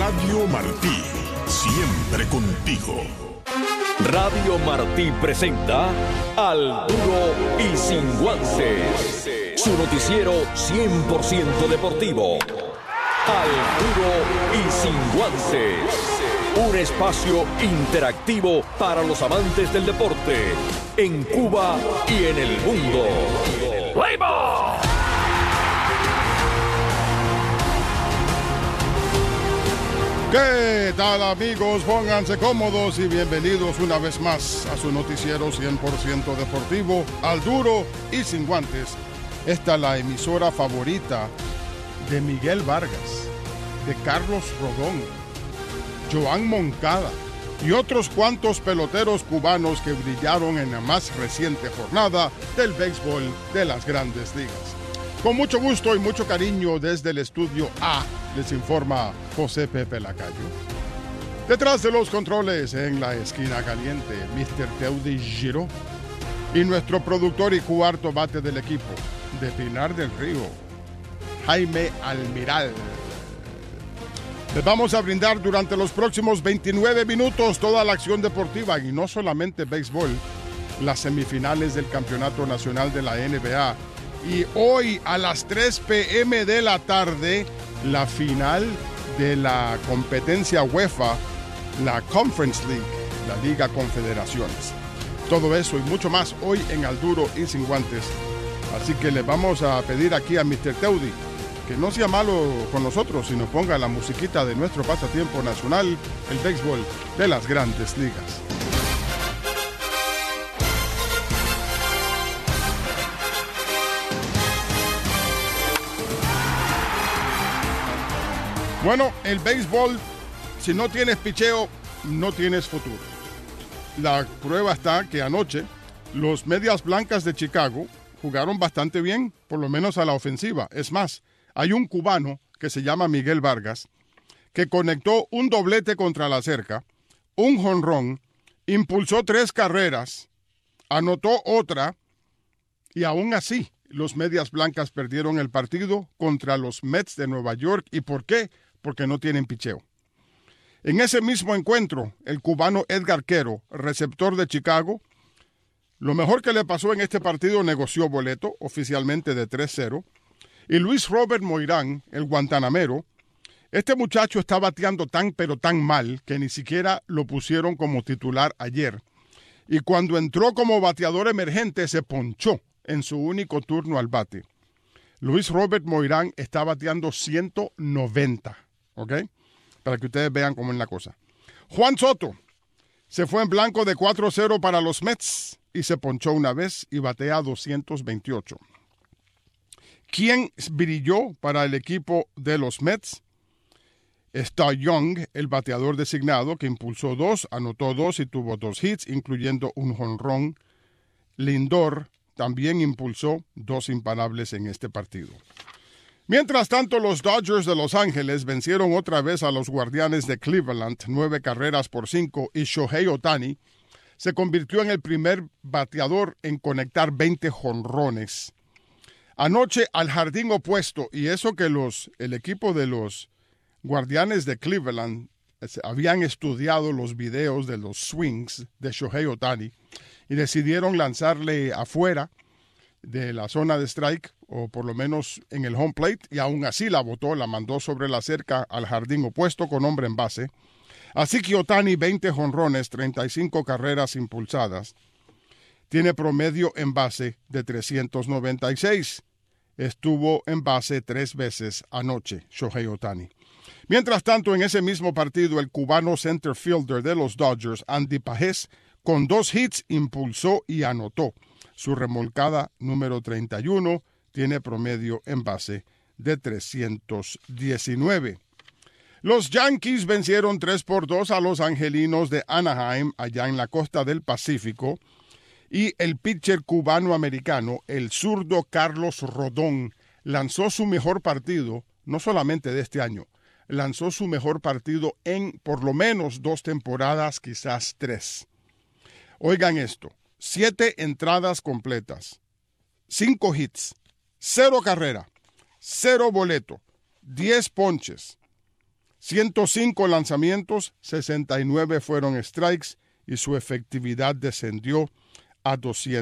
Radio Martí, siempre contigo. Radio Martí presenta Al Duro y Sin Guantes, su noticiero 100% deportivo. Al Duro y Sin Guantes, un espacio interactivo para los amantes del deporte en Cuba y en el mundo. ¡Play ball! ¿Qué tal, amigos? Pónganse cómodos y bienvenidos una vez más a su noticiero 100% deportivo, Al Duro y Sin Guantes. Esta es la emisora favorita de Miguel Vargas, de Carlos Rodón, Joan Moncada y otros cuantos peloteros cubanos que brillaron en la más reciente jornada del béisbol de las Grandes Ligas. Con mucho gusto y mucho cariño desde el estudio A, les informa José Pepe Lacayo. Detrás de los controles, en la esquina caliente, Mr. Teudi Giro. Y nuestro productor y cuarto bate del equipo, de Pinar del Río, Jaime Almiral. Les vamos a brindar durante los próximos 29 minutos toda la acción deportiva, y no solamente béisbol, las semifinales del Campeonato Nacional de la NBA. Y hoy a las 3 p.m. de la tarde, la final de la competencia UEFA, la Conference League, la Liga Confederaciones. Todo eso y mucho más hoy en Al Duro y Sin Guantes. Así que le vamos a pedir aquí a Mr. Teudi que no sea malo con nosotros, sino ponga la musiquita de nuestro pasatiempo nacional, el béisbol de las Grandes Ligas. Bueno, el béisbol, si no tienes picheo, no tienes futuro. La prueba está que anoche los Medias Blancas de Chicago jugaron bastante bien, por lo menos a la ofensiva. Es más, hay un cubano que se llama Miguel Vargas que conectó un doblete contra la cerca, un jonrón, impulsó 3 carreras, anotó otra y aún así los Medias Blancas perdieron el partido contra los Mets de Nueva York. ¿Y por qué? Porque no tienen picheo. En ese mismo encuentro, el cubano Edgar Quero, receptor de Chicago, lo mejor que le pasó en este partido, negoció boleto oficialmente de 3-0. Y Luis Robert Moirán, el guantanamero, este muchacho está bateando tan pero tan mal que ni siquiera lo pusieron como titular ayer. Y cuando entró como bateador emergente se ponchó en su único turno al bate. Luis Robert Moirán está bateando 190, ¿ok? Para que ustedes vean cómo es la cosa. Juan Soto se fue en blanco de 4-0 para los Mets y se ponchó una vez y batea 228. ¿Quién brilló para el equipo de los Mets? Está Young, el bateador designado, que impulsó 2, anotó 2 y tuvo 2 hits, incluyendo un jonrón. Lindor también impulsó 2 imparables en este partido. Mientras tanto, los Dodgers de Los Ángeles vencieron otra vez a los Guardianes de Cleveland, 9-5, y Shohei Ohtani se convirtió en el primer bateador en conectar 20 jonrones. Anoche al jardín opuesto, y eso que el equipo de los Guardianes de Cleveland habían estudiado los videos de los swings de Shohei Ohtani y decidieron lanzarle afuera de la zona de strike, o por lo menos en el home plate, y aún así la botó, la mandó sobre la cerca al jardín opuesto con hombre en base. Así que Ohtani, 20 jonrones, 35 carreras impulsadas, tiene promedio en base de 396. Estuvo en base 3 veces anoche, Shohei Ohtani. Mientras tanto, en ese mismo partido, el cubano center fielder de los Dodgers, Andy Pajés, con 2 hits, impulsó y anotó. Su remolcada número 31 tiene promedio en base de 319. Los Yankees vencieron 3-2 a los Angelinos de Anaheim, allá en la costa del Pacífico, y el pitcher cubano-americano, el zurdo Carlos Rodón, lanzó su mejor partido, no solamente de este año, lanzó su mejor partido en por lo menos 2 temporadas, quizás 3. Oigan esto, 7 entradas completas, 5 hits, 0 carrera, 0 boleto, 10 ponches, 105 lanzamientos, 69 fueron strikes y su efectividad descendió a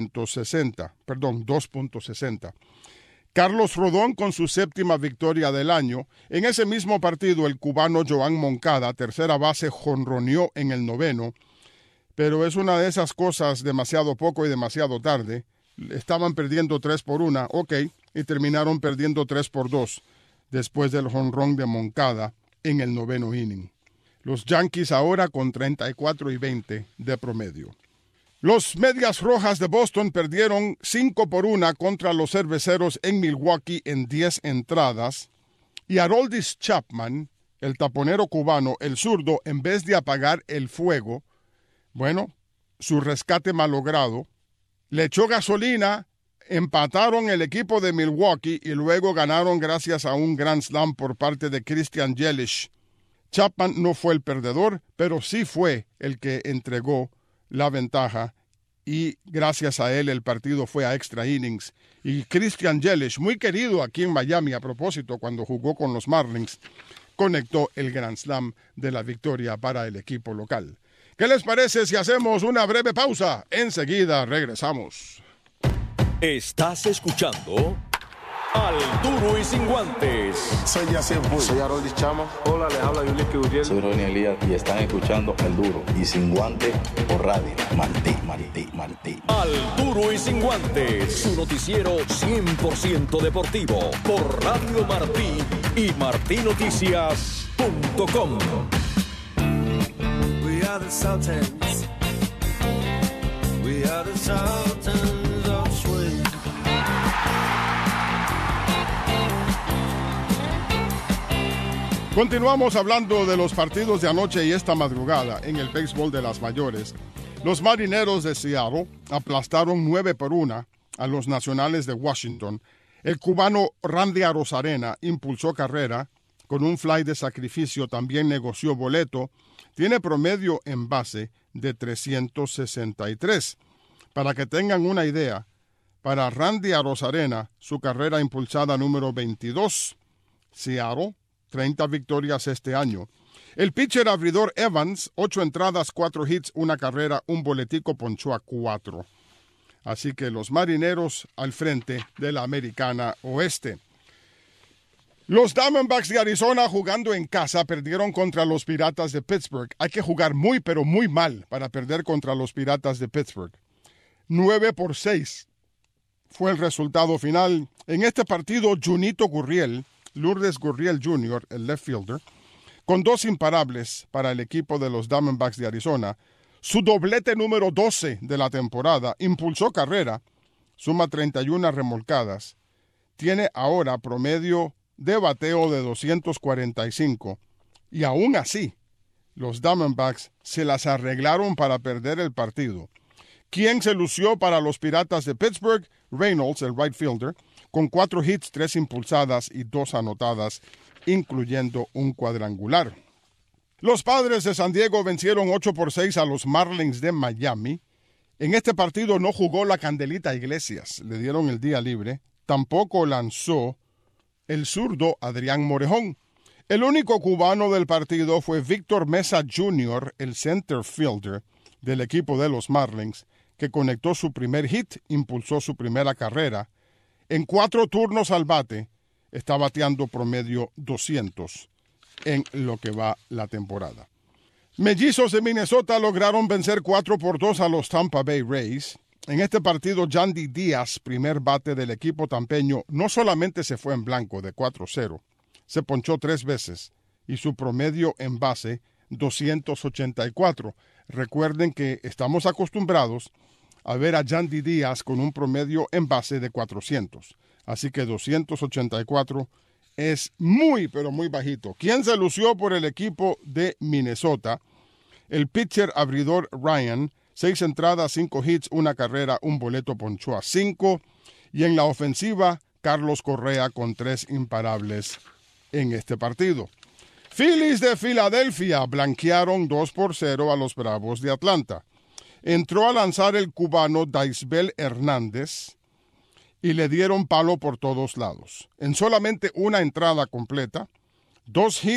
2.60. Carlos Rodón con su séptima victoria del año. En ese mismo partido, el cubano Joan Moncada, tercera base, jonroneó en el noveno, pero es una de esas cosas demasiado poco y demasiado tarde. Estaban perdiendo 3-1, ok, y terminaron perdiendo 3-2 después del jonrón de Moncada en el noveno inning. Los Yankees ahora con 34-20 de promedio. Los Medias Rojas de Boston perdieron 5-1 contra los Cerveceros en Milwaukee en 10 entradas. Y Aroldis Chapman, el taponero cubano, el zurdo, en vez de apagar el fuego, bueno, su rescate malogrado, le echó gasolina, empataron el equipo de Milwaukee y luego ganaron gracias a un grand slam por parte de Christian Yelich. Chapman no fue el perdedor, pero sí fue el que entregó la ventaja y gracias a él el partido fue a extra innings. Y Christian Yelich, muy querido aquí en Miami a propósito cuando jugó con los Marlins, conectó el grand slam de la victoria para el equipo local. ¿Qué les parece si hacemos una breve pausa? Enseguida regresamos. Estás escuchando Al Duro y Sin Guantes. Soy Yacir Bull. Soy Aroldis Chama. Hola, les habla Yulín Uriel. Soy Ronnie Elías y están escuchando Al Duro y Sin Guantes por Radio Martí. Al Duro y Sin Guantes, su noticiero 100% deportivo por Radio Martí y martinoticias.com. We are the Sultans. We are the Sultans of Swing. Continuamos hablando de los partidos de anoche y esta madrugada en el béisbol de las mayores. Los Marineros de Seattle aplastaron 9-1 a los Nacionales de Washington. El cubano Randy Arozarena impulsó carrera con un fly de sacrificio, también negoció boleto. Tiene promedio en base de 363. Para que tengan una idea, para Randy Arozarena, su carrera impulsada número 22. Seattle, 30 victorias este año. El pitcher abridor Evans, 8 entradas, 4 hits, 1 carrera, un boletico, ponchó a 4. Así que los Marineros al frente de la Americana Oeste. Los Diamondbacks de Arizona jugando en casa perdieron contra los Piratas de Pittsburgh. Hay que jugar muy pero muy mal para perder contra los Piratas de Pittsburgh. 9-6 fue el resultado final. En este partido, Junito Gurriel, Lourdes Gurriel Jr., el left fielder, con 2 imparables para el equipo de los Diamondbacks de Arizona, su doblete número 12 de la temporada, impulsó carrera, suma 31 remolcadas, tiene ahora promedio de bateo de 245, y aún así, los Diamondbacks se las arreglaron para perder el partido. ¿Quién se lució para los Piratas de Pittsburgh? Reynolds, el right fielder, con 4 hits, 3 impulsadas y 2 anotadas, incluyendo un cuadrangular. Los Padres de San Diego vencieron 8-6 a los Marlins de Miami. En este partido no jugó la Candelita Iglesias, le dieron el día libre. Tampoco lanzó el zurdo Adrián Morejón. El único cubano del partido fue Víctor Mesa Jr., el center fielder del equipo de los Marlins, que conectó su primer hit, impulsó su primera carrera. En 4 turnos al bate, está bateando promedio 200 en lo que va la temporada. Mellizos de Minnesota lograron vencer 4-2 a los Tampa Bay Rays. En este partido, Yandy Díaz, primer bate del equipo tampeño, no solamente se fue en blanco de 4-0, se ponchó 3 veces y su promedio en base 284. Recuerden que estamos acostumbrados a ver a Yandy Díaz con un promedio en base de 400. Así que 284 es muy, pero muy bajito. ¿Quién se lució por el equipo de Minnesota? El pitcher abridor Ryan, 6 entradas, 5 hits, 1 carrera, un boleto, ponchó a 5. Y en la ofensiva, Carlos Correa con 3 imparables en este partido. Phillies de Filadelfia blanquearon 2-0 a los Bravos de Atlanta. Entró a lanzar el cubano Daisbel Hernández y le dieron palo por todos lados. En solamente 1 entrada completa, 2 hits,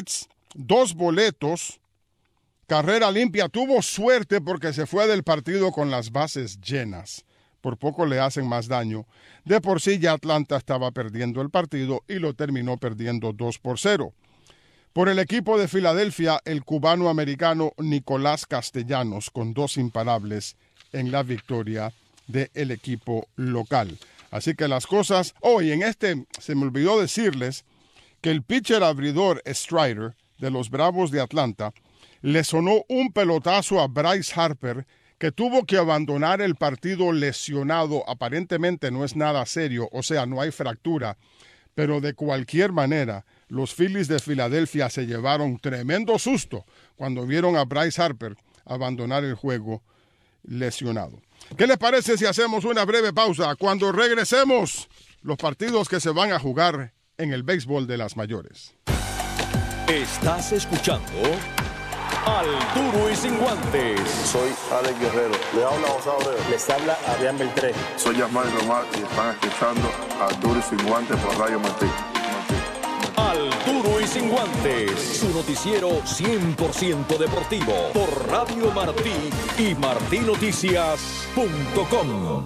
2 boletos, carrera limpia. Tuvo suerte porque se fue del partido con las bases llenas. Por poco le hacen más daño. De por sí ya Atlanta estaba perdiendo el partido y lo terminó perdiendo 2-0. Por el equipo de Filadelfia, el cubano-americano Nicolás Castellanos con 2 imparables en la victoria del equipo local. Así que las cosas... y en este se me olvidó decirles que el pitcher abridor Strider de los Bravos de Atlanta le sonó un pelotazo a Bryce Harper que tuvo que abandonar el partido lesionado. Aparentemente no es nada serio, o sea, no hay fractura. Pero de cualquier manera, los Phillies de Filadelfia se llevaron tremendo susto cuando vieron a Bryce Harper abandonar el juego lesionado. ¿Qué les parece si hacemos una breve pausa? Cuando regresemos, los partidos que se van a jugar en el béisbol de las mayores. Estás escuchando Al Duro y Sin Guantes. Soy Alex Guerrero. Le habla José Abreu. Les habla Adrián Beltré. Soy Yasmani Román y están escuchando Al Duro y Sin Guantes por Radio Martí. Al Duro y Sin Guantes, su noticiero 100% deportivo por Radio Martí y martinoticias.com.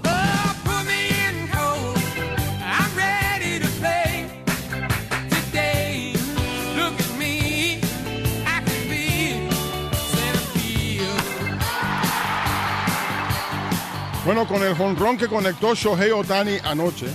Bueno, con el jonrón que conectó Shohei Ohtani anoche,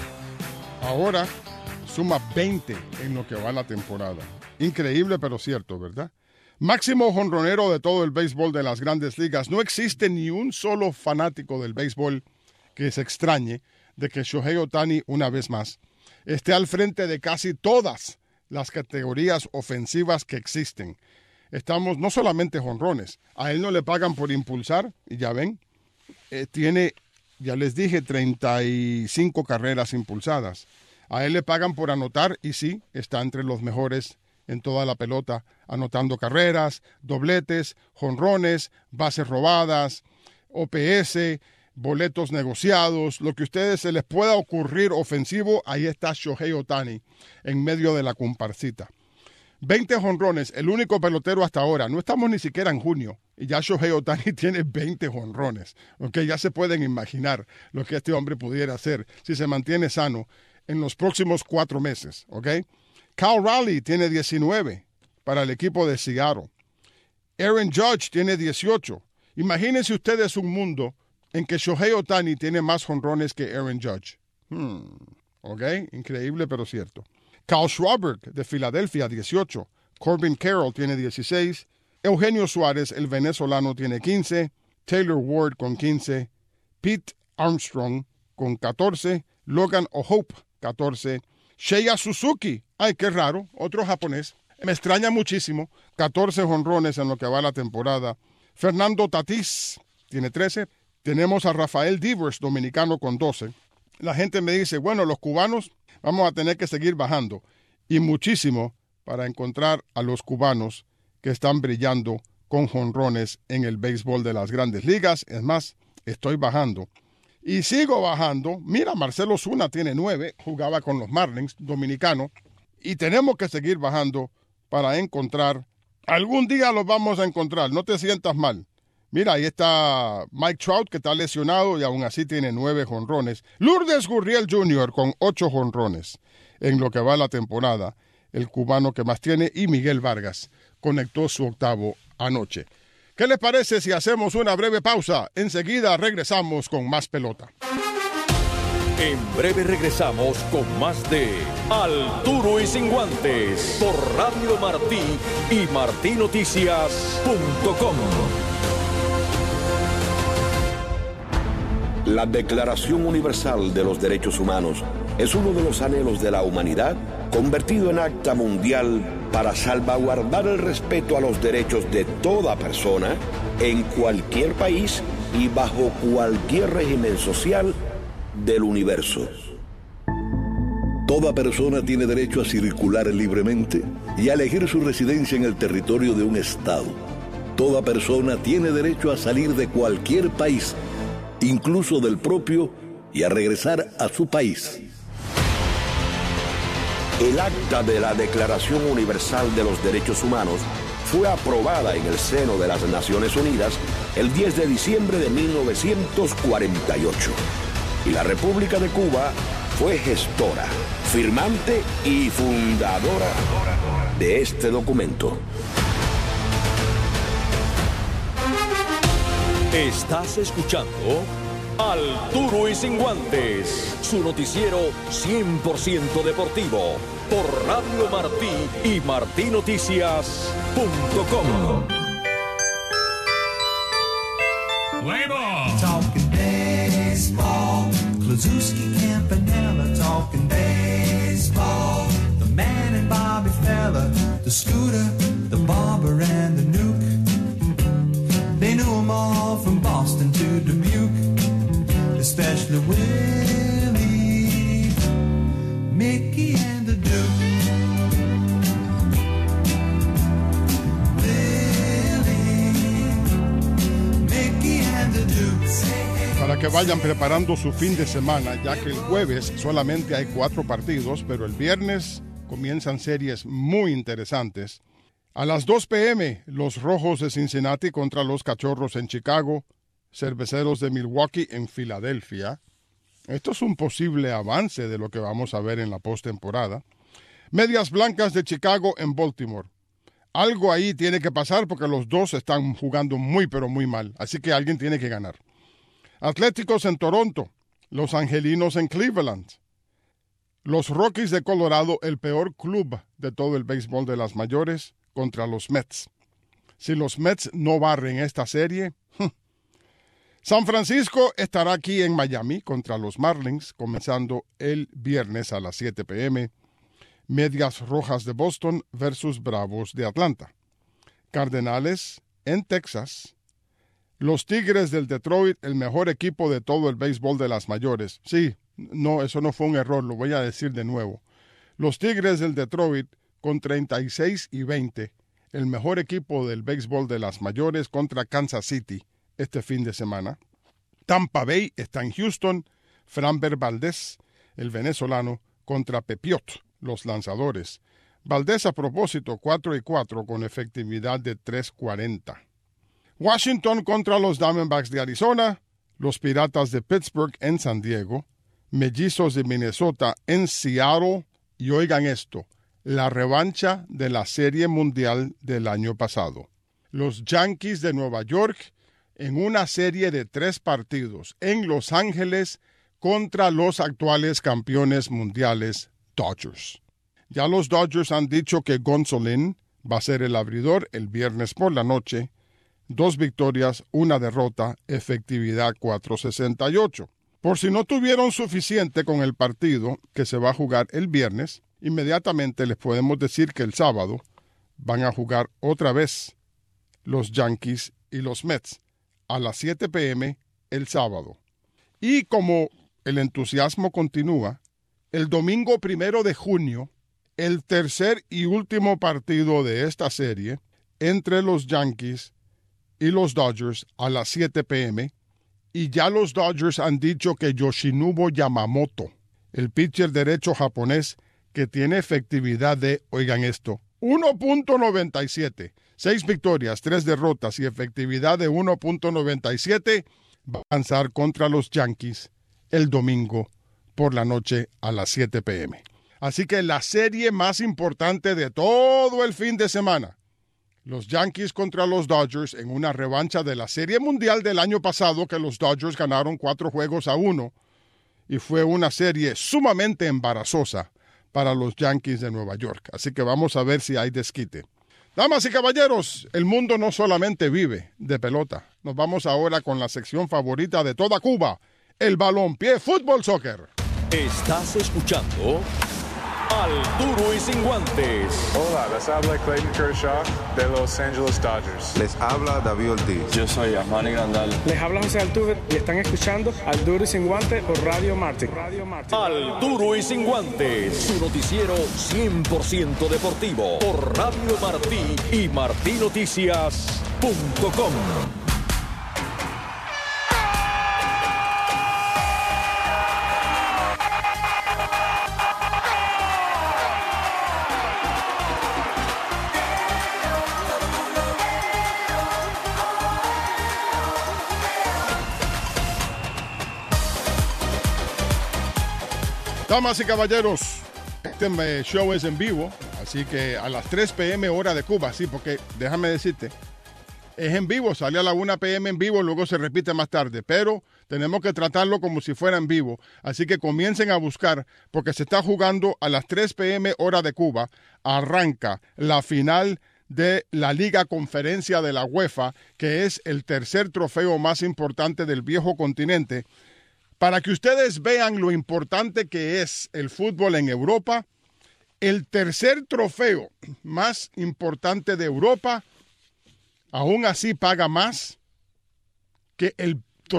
ahora suma 20 en lo que va la temporada. Increíble, pero cierto, ¿verdad? Máximo jonronero de todo el béisbol de las Grandes Ligas. No existe ni un solo fanático del béisbol que se extrañe de que Shohei Ohtani, una vez más, esté al frente de casi todas las categorías ofensivas que existen. Estamos no solamente jonrones, a él no le pagan por impulsar, y ya ven, tiene, ya les dije, 35 carreras impulsadas. A él le pagan por anotar y sí, está entre los mejores en toda la pelota, anotando carreras, dobletes, jonrones, bases robadas, OPS, boletos negociados, lo que a ustedes se les pueda ocurrir ofensivo, ahí está Shohei Ohtani en medio de la comparsita. 20 jonrones, el único pelotero hasta ahora. No estamos ni siquiera en junio y ya Shohei Ohtani tiene 20 jonrones. Okay, ya se pueden imaginar lo que este hombre pudiera hacer si se mantiene sano en los próximos 4 meses. Okay? Cal Raleigh tiene 19 para el equipo de Seattle. Aaron Judge tiene 18. Imagínense ustedes un mundo en que Shohei Ohtani tiene más jonrones que Aaron Judge. Okay? Increíble, pero cierto. Carl Schwarber, de Filadelfia, 18. Corbin Carroll tiene 16. Eugenio Suárez, el venezolano, tiene 15. Taylor Ward con 15. Pete Armstrong con 14. Logan O'Hoppe, 14. Seiya Suzuki, ay, qué raro, otro japonés. Me extraña muchísimo. 14 jonrones en lo que va la temporada. Fernando Tatís tiene 13. Tenemos a Rafael Devers, dominicano, con 12. La gente me dice, bueno, los cubanos vamos a tener que seguir bajando. Y muchísimo para encontrar a los cubanos que están brillando con jonrones en el béisbol de las Grandes Ligas. Es más, estoy bajando. Y sigo bajando. Mira, Marcelo Zuna tiene 9. Jugaba con los Marlins, dominicano. Y tenemos que seguir bajando para encontrar. Algún día los vamos a encontrar. No te sientas mal. Mira, ahí está Mike Trout, que está lesionado y aún así tiene 9 jonrones. Lourdes Gurriel Jr. con 8 jonrones en lo que va la temporada. El cubano que más tiene. Y Miguel Vargas conectó su 8º anoche. ¿Qué les parece si hacemos una breve pausa? Enseguida regresamos con más pelota. En breve regresamos con más de Al Duro y Sin Guantes por Radio Martí y martinoticias.com. La Declaración Universal de los Derechos Humanos es uno de los anhelos de la humanidad convertido en acta mundial para salvaguardar el respeto a los derechos de toda persona en cualquier país y bajo cualquier régimen social del universo. Toda persona tiene derecho a circular libremente y a elegir su residencia en el territorio de un estado. Toda persona tiene derecho a salir de cualquier país, incluso del propio, y a regresar a su país. El acta de la Declaración Universal de los Derechos Humanos fue aprobada en el seno de las Naciones Unidas el 10 de diciembre de 1948. Y la República de Cuba fue gestora, firmante y fundadora de este documento. Estás escuchando Al Duro y Sin Guantes, su noticiero 100% deportivo, por Radio Martí y martinoticias.com. Talking baseball, Klazuski, Campanella, talking baseball. The man and Bobby Fella, the Scooter, the Barber and the Nuke. They knew them all from Boston to Dubuque, especially Willie, Mickey and the Duke. Para que vayan preparando su fin de semana, ya que el jueves solamente hay 4 partidos, pero el viernes comienzan series muy interesantes. A las 2 p.m., los Rojos de Cincinnati contra los Cachorros en Chicago, Cerveceros de Milwaukee en Filadelfia. Esto es un posible avance de lo que vamos a ver en la postemporada. Medias Blancas de Chicago en Baltimore. Algo ahí tiene que pasar porque los dos están jugando muy pero muy mal, así que alguien tiene que ganar. Atléticos en Toronto, los Angelinos en Cleveland. Los Rockies de Colorado, el peor club de todo el béisbol de las mayores, contra los Mets. Si los Mets no barren esta serie, San Francisco estará aquí en Miami contra los Marlins, comenzando el viernes a las 7 p.m. Medias Rojas de Boston versus Bravos de Atlanta. Cardenales en Texas. Los Tigres del Detroit, el mejor equipo de todo el béisbol de las mayores. Sí, no, eso no fue un error, lo voy a decir de nuevo. Los Tigres del Detroit con 36-20, el mejor equipo del béisbol de las mayores contra Kansas City este fin de semana. Tampa Bay está en Houston, Framber Valdez, el venezolano, contra Pepiot, los lanzadores. Valdez a propósito 4-4 con efectividad de .340. Washington contra los Diamondbacks de Arizona, los Piratas de Pittsburgh en San Diego, Mellizos de Minnesota en Seattle y oigan esto, la revancha de la Serie Mundial del año pasado. Los Yankees de Nueva York en una serie de 3 partidos en Los Ángeles contra los actuales campeones mundiales Dodgers. Ya los Dodgers han dicho que Gonsolin va a ser el abridor el viernes por la noche. 2 victorias, 1 derrota, efectividad .468. Por si no tuvieron suficiente con el partido que se va a jugar el viernes, inmediatamente les podemos decir que el sábado van a jugar otra vez los Yankees y los Mets a las 7 p.m. el sábado. Y como el entusiasmo continúa, el domingo 1 de junio, el tercer y último partido de esta serie entre los Yankees y los Dodgers a las 7 p.m. y ya los Dodgers han dicho que Yoshinobu Yamamoto, el pitcher derecho japonés que tiene efectividad de, oigan esto, 1.97, 6 victorias, 3 derrotas y efectividad de 1.97, va a lanzar contra los Yankees el domingo por la noche a las 7 p.m. Así que la serie más importante de todo el fin de semana, los Yankees contra los Dodgers en una revancha de la Serie Mundial del año pasado que los Dodgers ganaron 4-1 y fue una serie sumamente embarazosa para los Yankees de Nueva York. Así que vamos a ver si hay desquite. Damas y caballeros, el mundo no solamente vive de pelota. Nos vamos ahora con la sección favorita de toda Cuba, el balompié fútbol soccer. Estás escuchando Al Duro y Sin Guantes. Hola, les habla Clayton Kershaw de Los Angeles Dodgers. Les habla David Ortiz. Yo soy Armani Grandal. Les habla José Altuve y están escuchando Al Duro y Sin Guantes por Radio Martí. Al Duro y Sin Guantes, su noticiero 100% deportivo por Radio Martí y martinoticias.com. Damas y caballeros, este show es en vivo, así que a las 3 p.m. hora de Cuba, sí, porque déjame decirte, es en vivo, sale a la 1 p.m. en vivo, luego se repite más tarde, pero tenemos que tratarlo como si fuera en vivo, así que comiencen a buscar, porque se está jugando a las 3 p.m. hora de Cuba, arranca la final de la Liga Conferencia de la UEFA, que es el tercer trofeo más importante del viejo continente. Para que ustedes vean lo importante que es el fútbol en Europa, el tercer trofeo más importante de Europa, aún así paga más que el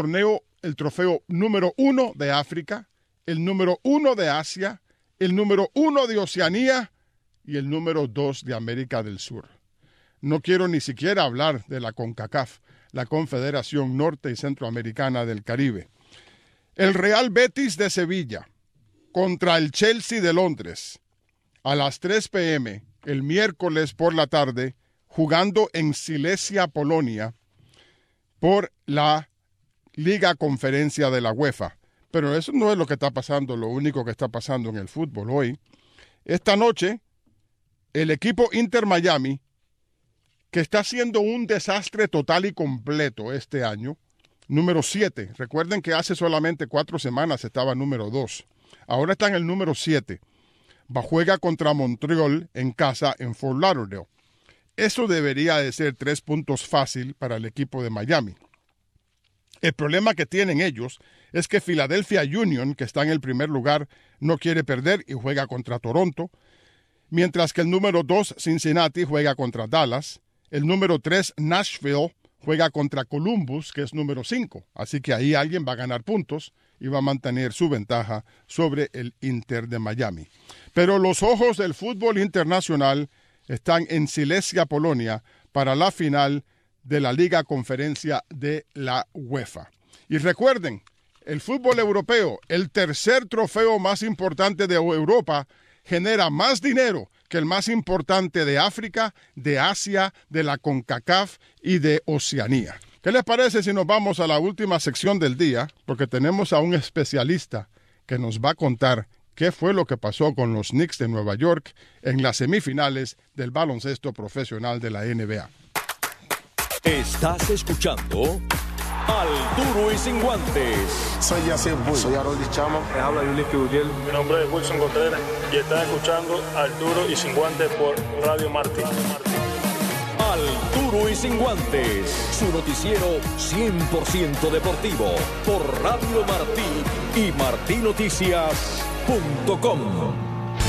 trofeo número 1 de África, el número 1 de Asia, el número 1 de Oceanía y el número 2 de América del Sur. No quiero ni siquiera hablar de la CONCACAF, la Confederación Norte y Centroamericana del Caribe. El Real Betis de Sevilla contra el Chelsea de Londres a las 3 p.m. el miércoles por la tarde, jugando en Silesia, Polonia, por la Liga Conferencia de la UEFA. Pero eso no es lo que está pasando, lo único que está pasando en el fútbol hoy. Esta noche, el equipo Inter Miami, que está haciendo un desastre total y completo este año, número 7. Recuerden que hace solamente 4 semanas estaba número 2. Ahora está en el número 7. Juega contra Montreal en casa en Fort Lauderdale. Eso debería de ser 3 puntos fácil para el equipo de Miami. El problema que tienen ellos es que Philadelphia Union, que está en el primer lugar, no quiere perder y juega contra Toronto, mientras que el número 2, Cincinnati, juega contra Dallas. El número 3, Nashville, juega contra Columbus, que es número 5. Así que ahí alguien va a ganar puntos y va a mantener su ventaja sobre el Inter de Miami. Pero los ojos del fútbol internacional están en Silesia, Polonia, para la final de la Liga Conferencia de la UEFA. Y recuerden, el fútbol europeo, el tercer trofeo más importante de Europa, genera más dinero que el más importante de África, de Asia, de la CONCACAF y de Oceanía. ¿Qué les parece si nos vamos a la última sección del día? Porque tenemos a un especialista que nos va a contar qué fue lo que pasó con los Knicks de Nueva York en las semifinales del baloncesto profesional de la NBA. Estás escuchando Al Duro y Sin Guantes. Soy Yacir Bull. Soy Harold Chama. Les habla Yuliki Uriel. Mi nombre es Wilson Contreras y están escuchando Al Duro y Sin Guantes por Radio Martí. Al Duro y Sin Guantes, su noticiero 100% deportivo por Radio Martí y martinoticias.com.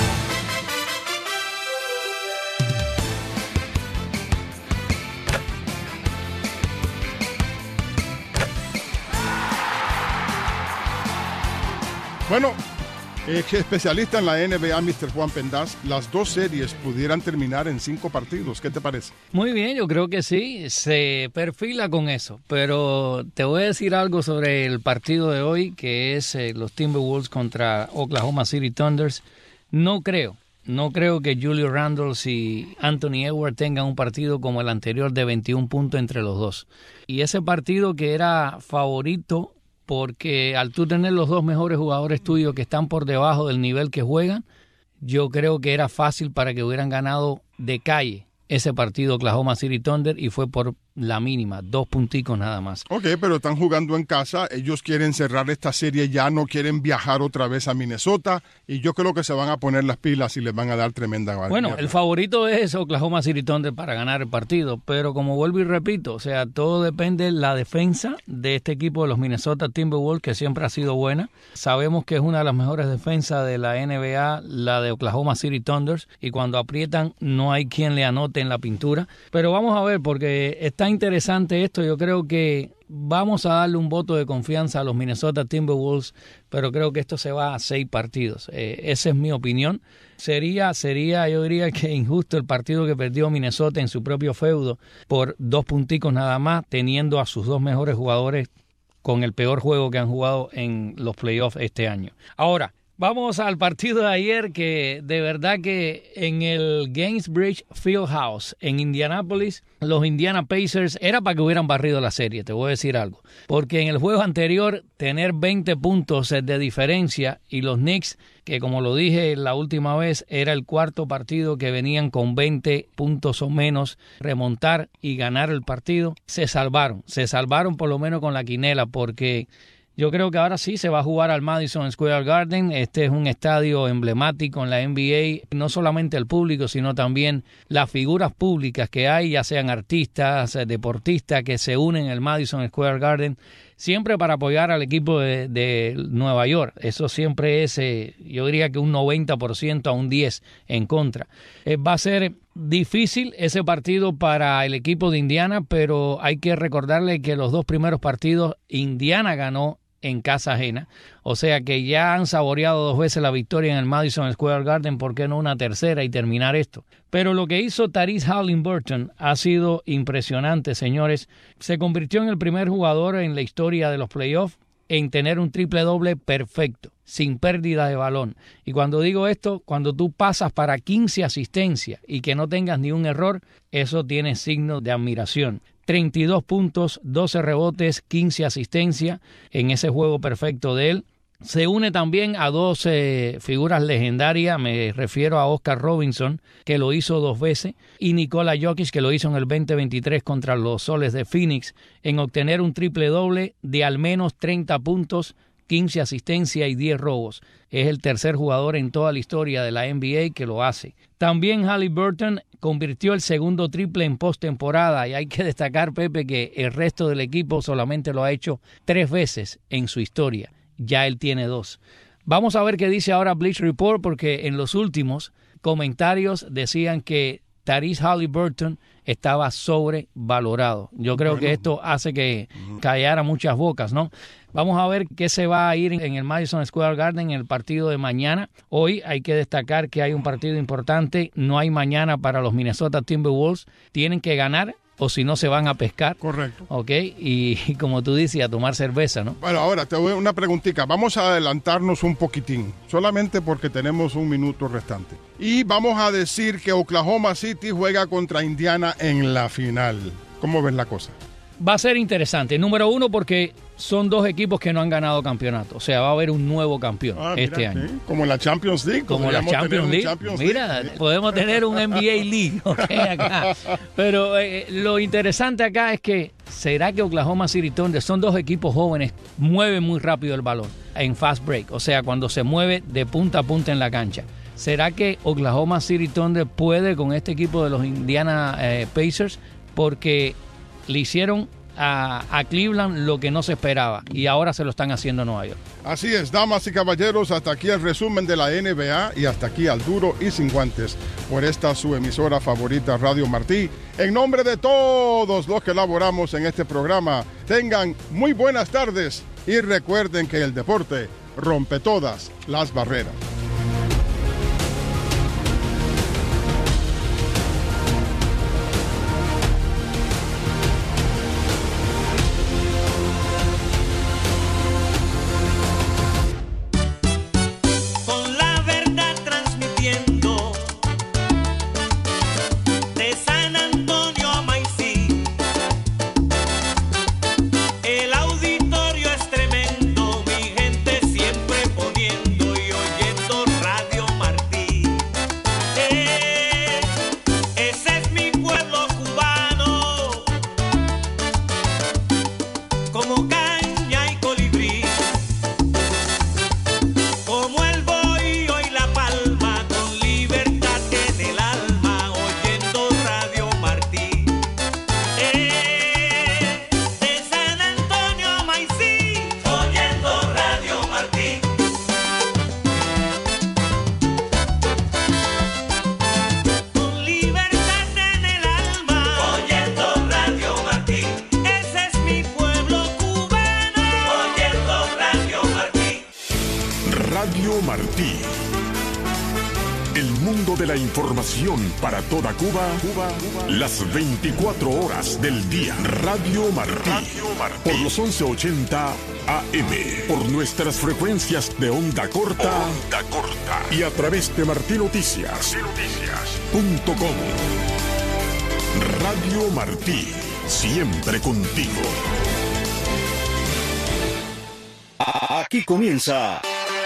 Bueno, especialista en la NBA, Mr. Juan Pendaz, las 2 series pudieran terminar en 5 partidos. ¿Qué te parece? Muy bien, yo creo que sí, se perfila con eso. Pero te voy a decir algo sobre el partido de hoy, que es los Timberwolves contra Oklahoma City Thunders. No creo que Julius Randle y Anthony Edwards tengan un partido como el anterior de 21 puntos entre los dos. Y ese partido que era favorito, porque al tú tener los 2 mejores jugadores tuyos que están por debajo del nivel que juegan, yo creo que era fácil para que hubieran ganado de calle ese partido Oklahoma City Thunder, y fue por la mínima, 2 punticos nada más. Ok, pero están jugando en casa, ellos quieren cerrar esta serie ya, no quieren viajar otra vez a Minnesota, y yo creo que se van a poner las pilas y les van a dar tremenda guardia. Bueno, el favorito es Oklahoma City Thunder para ganar el partido, pero como vuelvo y repito, o sea, todo depende de la defensa de este equipo de los Minnesota Timberwolves, que siempre ha sido buena. Sabemos que es una de las mejores defensas de la NBA, la de Oklahoma City Thunder, y cuando aprietan no hay quien le anote en la pintura. Pero vamos a ver, porque está interesante esto. Yo creo que vamos a darle un voto de confianza a los Minnesota Timberwolves, pero creo que esto se va a 6 partidos. Esa es mi opinión. Sería, yo diría que injusto el partido que perdió Minnesota en su propio feudo por 2 punticos nada más, teniendo a sus 2 mejores jugadores con el peor juego que han jugado en los playoffs este año. Ahora, Vamos al partido de ayer, que de verdad que en el Gainsbridge Fieldhouse en Indianápolis, los Indiana Pacers era para que hubieran barrido la serie, te voy a decir algo. Porque en el juego anterior, tener 20 puntos de diferencia y los Knicks, que como lo dije la última vez, era el cuarto partido que venían con 20 puntos o menos, remontar y ganar el partido, se salvaron por lo menos con la quinela, porque yo creo que ahora sí se va a jugar al Madison Square Garden. Este es un estadio emblemático en la NBA, no solamente el público, sino también las figuras públicas que hay, ya sean artistas, deportistas, que se unen en el Madison Square Garden, siempre para apoyar al equipo de Nueva York. Eso siempre es, yo diría que un 90% a un 10% en contra. Va a ser difícil ese partido para el equipo de Indiana, pero hay que recordarle que los dos primeros partidos Indiana ganó en casa ajena, o sea que ya han saboreado 2 veces la victoria en el Madison Square Garden, ¿por qué no una tercera y terminar esto? Pero lo que hizo Tyrese Haliburton ha sido impresionante, señores. Se convirtió en el primer jugador en la historia de los playoffs en tener un triple doble perfecto, sin pérdida de balón. Y cuando digo esto, cuando tú pasas para 15 asistencias y que no tengas ni un error, eso tiene signo de admiración. 32 puntos, 12 rebotes, 15 asistencias en ese juego perfecto de él. Se une también a 12 figuras legendarias, me refiero a Oscar Robinson, que lo hizo 2 veces, y Nikola Jokic, que lo hizo en el 2023 contra los Soles de Phoenix, en obtener un triple doble de al menos 30 puntos, 15 asistencias y 10 robos. Es el tercer jugador en toda la historia de la NBA que lo hace. También Haliburton convirtió el segundo triple en postemporada, y hay que destacar, Pepe, que el resto del equipo solamente lo ha hecho 3 veces en su historia. Ya él tiene 2. Vamos a ver qué dice ahora Bleacher Report, porque en los últimos comentarios decían que Tyrese Haliburton estaba sobrevalorado. Yo creo que esto hace que callara muchas bocas, ¿no? Vamos a ver qué se va a ir en el Madison Square Garden en el partido de mañana. Hoy hay que destacar que hay un partido importante. No hay mañana para los Minnesota Timberwolves. Tienen que ganar, o si no se van a pescar. Correcto. Ok, y como tú dices, a tomar cerveza, ¿no? Bueno, ahora te doy una preguntita. Vamos a adelantarnos un poquitín, solamente porque tenemos un minuto restante. Y vamos a decir que Oklahoma City juega contra Indiana en la final. ¿Cómo ves la cosa? Va a ser interesante. Número 1, porque son 2 equipos que no han ganado campeonato. O sea, va a haber un nuevo campeón este año. Sí. Como en la Champions League. Como la Champions League. Mira, podemos tener un NBA League acá. Pero lo interesante acá es que, ¿será que Oklahoma City Thunder, son 2 equipos jóvenes, mueven muy rápido el balón en fast break? O sea, cuando se mueve de punta a punta en la cancha. ¿Será que Oklahoma City Thunder puede con este equipo de los Indiana Pacers? Porque le hicieron a Cleveland lo que no se esperaba, y ahora se lo están haciendo a Nueva York. Así es, damas y caballeros, hasta aquí el resumen de la NBA, y hasta aquí Al Duro y Sin Guantes, por esta su emisora favorita, Radio Martí. En nombre de todos los que laboramos en este programa, tengan muy buenas tardes, y recuerden que el deporte rompe todas las barreras. El mundo de la información para toda Cuba, las 24 horas del día. Radio Martí. Por los 1180 AM. Por nuestras frecuencias de onda corta. Y a través de martinoticias.com. Radio Martí. Siempre contigo. Aquí comienza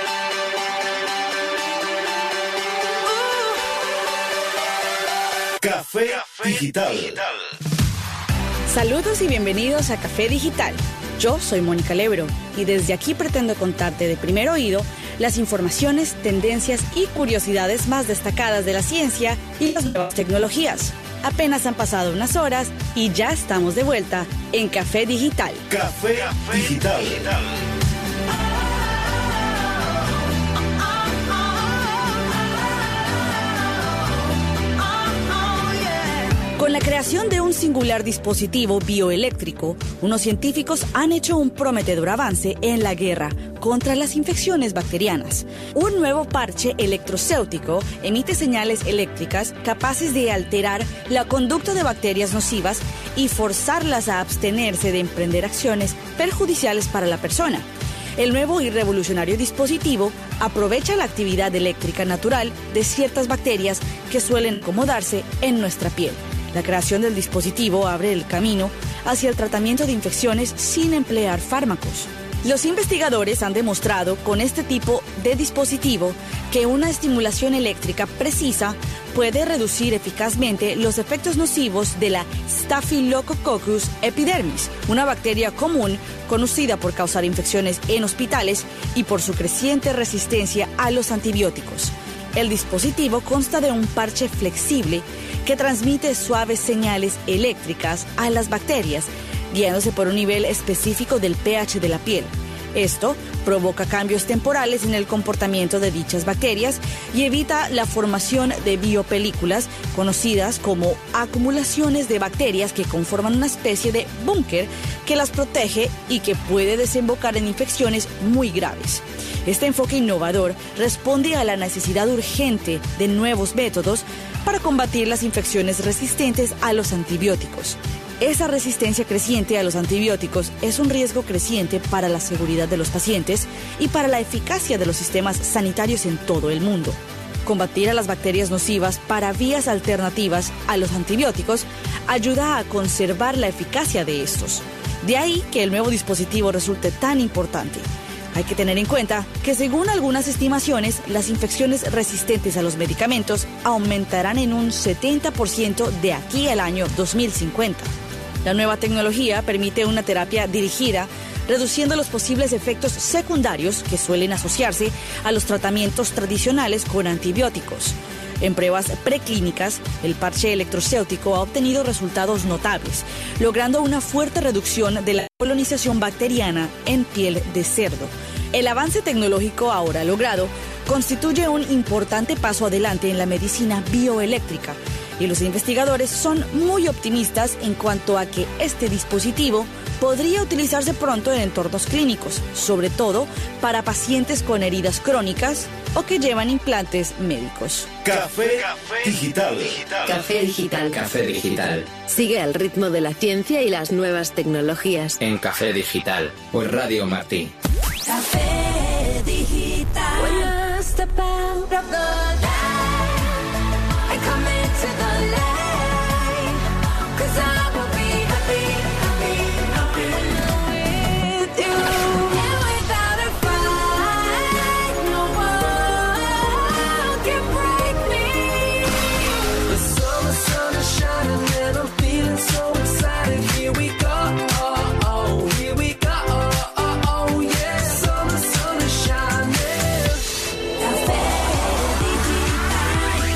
Café Digital. Saludos y bienvenidos a Café Digital. Yo soy Mónica Lebro y desde aquí pretendo contarte de primer oído las informaciones, tendencias y curiosidades más destacadas de la ciencia y las nuevas tecnologías. Apenas han pasado unas horas y ya estamos de vuelta en Café Digital. Café Digital. Con la creación de un singular dispositivo bioeléctrico, unos científicos han hecho un prometedor avance en la guerra contra las infecciones bacterianas. Un nuevo parche electrocéutico emite señales eléctricas capaces de alterar la conducta de bacterias nocivas y forzarlas a abstenerse de emprender acciones perjudiciales para la persona. El nuevo y revolucionario dispositivo aprovecha la actividad eléctrica natural de ciertas bacterias que suelen acomodarse en nuestra piel. La creación del dispositivo abre el camino hacia el tratamiento de infecciones sin emplear fármacos. Los investigadores han demostrado con este tipo de dispositivo que una estimulación eléctrica precisa puede reducir eficazmente los efectos nocivos de la Staphylococcus epidermis, una bacteria común conocida por causar infecciones en hospitales y por su creciente resistencia a los antibióticos. El dispositivo consta de un parche flexible que transmite suaves señales eléctricas a las bacterias, guiándose por un nivel específico del pH de la piel. Esto provoca cambios temporales en el comportamiento de dichas bacterias y evita la formación de biopelículas, conocidas como acumulaciones de bacterias que conforman una especie de búnker que las protege y que puede desembocar en infecciones muy graves. Este enfoque innovador responde a la necesidad urgente de nuevos métodos para combatir las infecciones resistentes a los antibióticos. Esa resistencia creciente a los antibióticos es un riesgo creciente para la seguridad de los pacientes y para la eficacia de los sistemas sanitarios en todo el mundo. Combatir a las bacterias nocivas para vías alternativas a los antibióticos ayuda a conservar la eficacia de estos. De ahí que el nuevo dispositivo resulte tan importante. Hay que tener en cuenta que según algunas estimaciones, las infecciones resistentes a los medicamentos aumentarán en un 70% de aquí al año 2050. La nueva tecnología permite una terapia dirigida, reduciendo los posibles efectos secundarios que suelen asociarse a los tratamientos tradicionales con antibióticos. En pruebas preclínicas, el parche electrocéutico ha obtenido resultados notables, logrando una fuerte reducción de la colonización bacteriana en piel de cerdo. El avance tecnológico ahora logrado constituye un importante paso adelante en la medicina bioeléctrica, y los investigadores son muy optimistas en cuanto a que este dispositivo podría utilizarse pronto en entornos clínicos, sobre todo para pacientes con heridas crónicas o que llevan implantes médicos. Café Digital. Café Digital. Café Digital. Sigue al ritmo de la ciencia y las nuevas tecnologías. En Café Digital, por Radio Martí. Café Digital. When I step out of the light, I come into the light, 'cause I will be happy, happy, happy with you. And without a fight, no one can break me. The sun is shining and I'm feeling so excited. Here we go, here we go, yeah. Sun is shining. Café Digital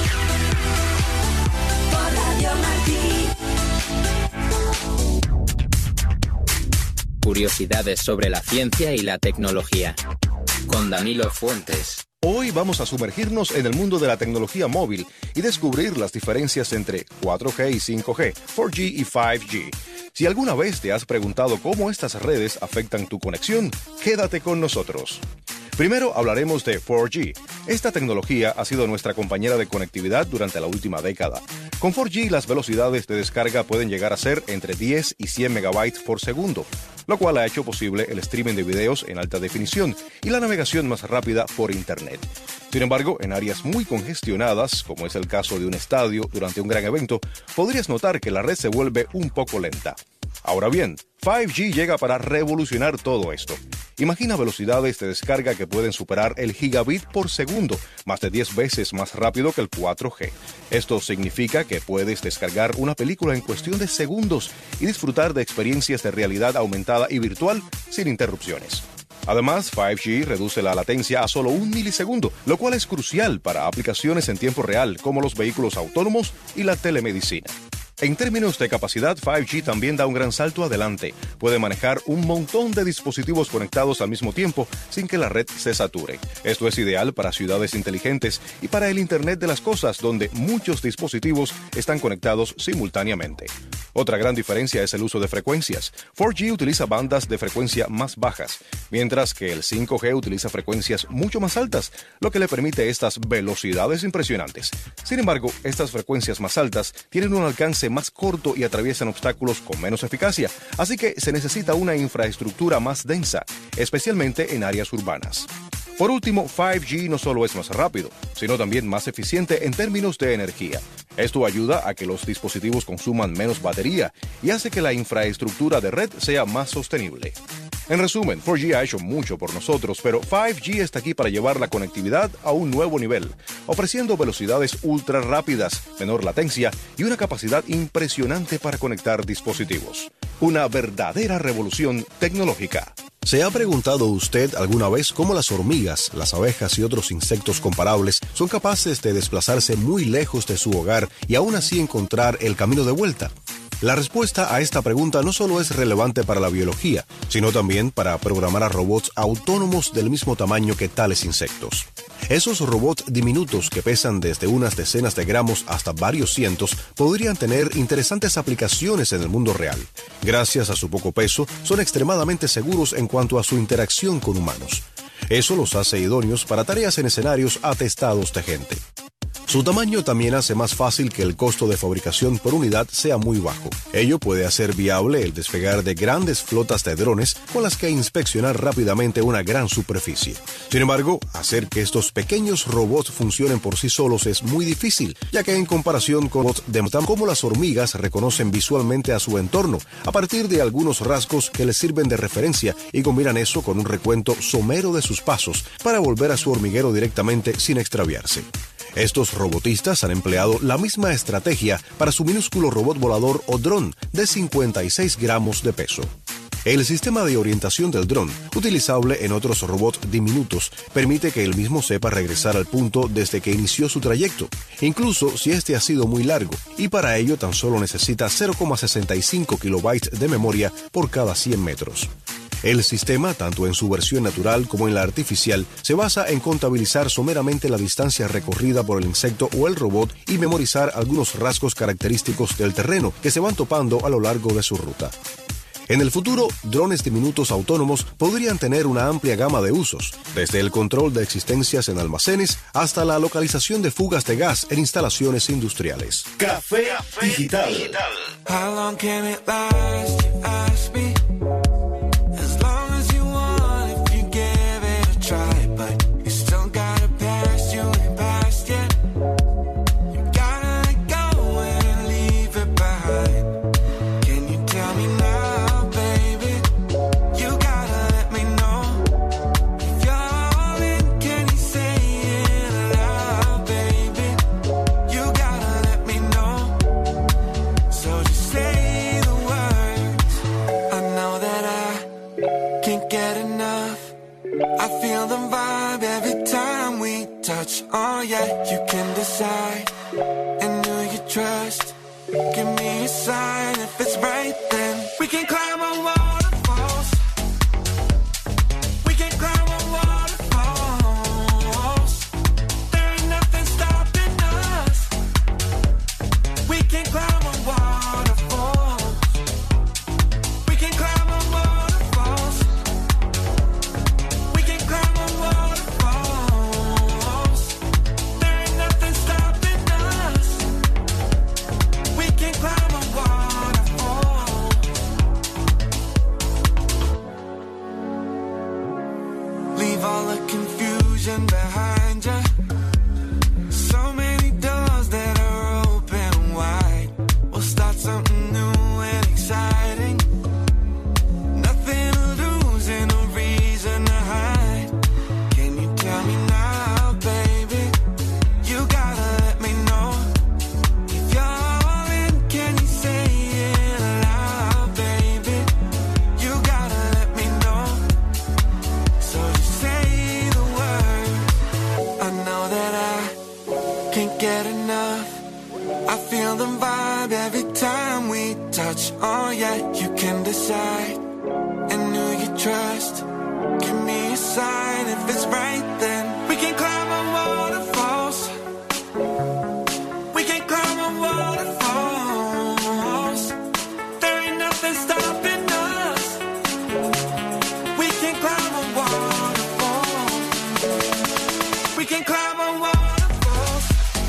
por Radio Martí. Curiosidades sobre la ciencia y la tecnología. Con Danilo Fuentes. Hoy vamos a sumergirnos en el mundo de la tecnología móvil y descubrir las diferencias entre 4G y 5G, 4G y 5G. Si alguna vez te has preguntado cómo estas redes afectan tu conexión, quédate con nosotros. Primero hablaremos de 4G. Esta tecnología ha sido nuestra compañera de conectividad durante la última década. Con 4G las velocidades de descarga pueden llegar a ser entre 10 y 100 megabytes por segundo, lo cual ha hecho posible el streaming de videos en alta definición y la navegación más rápida por Internet. Sin embargo, en áreas muy congestionadas, como es el caso de un estadio durante un gran evento, podrías notar que la red se vuelve un poco lenta. Ahora bien, 5G llega para revolucionar todo esto. Imagina velocidades de descarga que pueden superar el gigabit por segundo, más de 10 veces más rápido que el 4G. Esto significa que puedes descargar una película en cuestión de segundos y disfrutar de experiencias de realidad aumentada y virtual sin interrupciones. Además, 5G reduce la latencia a solo 1 milisegundo, lo cual es crucial para aplicaciones en tiempo real como los vehículos autónomos y la telemedicina. En términos de capacidad, 5G también da un gran salto adelante. Puede manejar un montón de dispositivos conectados al mismo tiempo sin que la red se sature. Esto es ideal para ciudades inteligentes y para el Internet de las cosas, donde muchos dispositivos están conectados simultáneamente. Otra gran diferencia es el uso de frecuencias. 4G utiliza bandas de frecuencia más bajas, mientras que el 5G utiliza frecuencias mucho más altas, lo que le permite estas velocidades impresionantes. Sin embargo, estas frecuencias más altas tienen un alcance más corto y atraviesan obstáculos con menos eficacia, así que se necesita una infraestructura más densa, especialmente en áreas urbanas. Por último, 5G no solo es más rápido, sino también más eficiente en términos de energía. Esto ayuda a que los dispositivos consuman menos batería y hace que la infraestructura de red sea más sostenible. En resumen, 4G ha hecho mucho por nosotros, pero 5G está aquí para llevar la conectividad a un nuevo nivel, ofreciendo velocidades ultra rápidas, menor latencia y una capacidad impresionante para conectar dispositivos. Una verdadera revolución tecnológica. ¿Se ha preguntado usted alguna vez cómo las hormigas, las abejas y otros insectos comparables son capaces de desplazarse muy lejos de su hogar y aún así encontrar el camino de vuelta? La respuesta a esta pregunta no solo es relevante para la biología, sino también para programar a robots autónomos del mismo tamaño que tales insectos. Esos robots diminutos que pesan desde unas decenas de gramos hasta varios cientos podrían tener interesantes aplicaciones en el mundo real. Gracias a su poco peso, son extremadamente seguros en cuanto a su interacción con humanos. Eso los hace idóneos para tareas en escenarios atestados de gente. Su tamaño también hace más fácil que el costo de fabricación por unidad sea muy bajo. Ello puede hacer viable el despegar de grandes flotas de drones con las que inspeccionar rápidamente una gran superficie. Sin embargo, hacer que estos pequeños robots funcionen por sí solos es muy difícil, ya que en comparación con robots de como las hormigas reconocen visualmente a su entorno a partir de algunos rasgos que les sirven de referencia y combinan eso con un recuento somero de sus pasos para volver a su hormiguero directamente sin extraviarse. Estos robotistas han empleado la misma estrategia para su minúsculo robot volador o dron de 56 gramos de peso. El sistema de orientación del dron, utilizable en otros robots diminutos, permite que el mismo sepa regresar al punto desde que inició su trayecto, incluso si este ha sido muy largo, y para ello tan solo necesita 0,65 kilobytes de memoria por cada 100 metros. El sistema, tanto en su versión natural como en la artificial, se basa en contabilizar someramente la distancia recorrida por el insecto o el robot y memorizar algunos rasgos característicos del terreno que se van topando a lo largo de su ruta. En el futuro, drones diminutos autónomos podrían tener una amplia gama de usos, desde el control de existencias en almacenes hasta la localización de fugas de gas en instalaciones industriales. Café Digital. How long can it last, you ask me? Oh yeah, you can decide. And who you trust? Give me a sign. If it's right, then we can climb a waterfalls. We can climb a waterfalls. There ain't nothing stopping us. We can climb a waterfalls. We can climb a waterfalls. We can climb a waterfalls. reason behind you. So many doors that are open wide. We'll start something new and exciting. Nothing to lose and no reason to hide. Can you tell me now, baby? You gotta let me know. If you're all in, can you say it aloud, baby? You gotta let me know. So just say the word. I know that I can't get enough. I feel the vibe every time we touch. Oh yeah, you can decide. And who you trust. Give me a sign if it's right, then we can climb our waterfalls. We can climb our waterfalls. There ain't nothing stopping us. We can climb our waterfalls. We can climb our waterfalls.